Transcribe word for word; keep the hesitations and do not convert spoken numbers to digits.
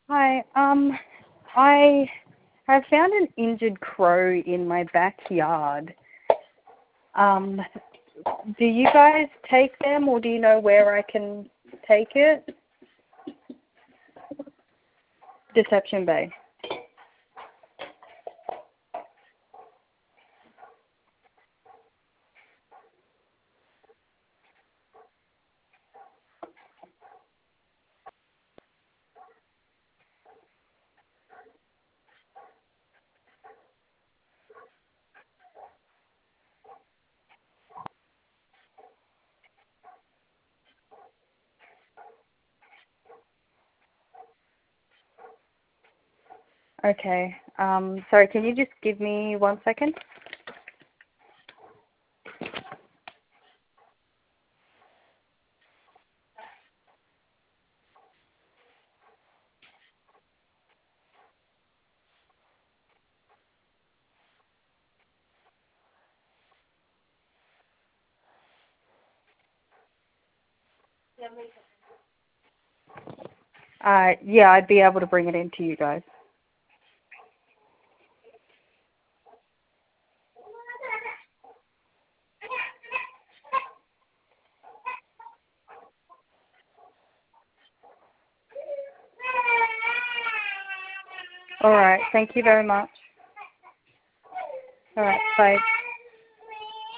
Hi. Um, I have found an injured crow in my backyard. Um, do you guys take them, or do you know where I can take it? Deception Bay. Okay. Um, sorry, can you just give me one second? Uh, yeah, I'd be able to bring it in to you guys. All right. Thank you very much. All right. Bye.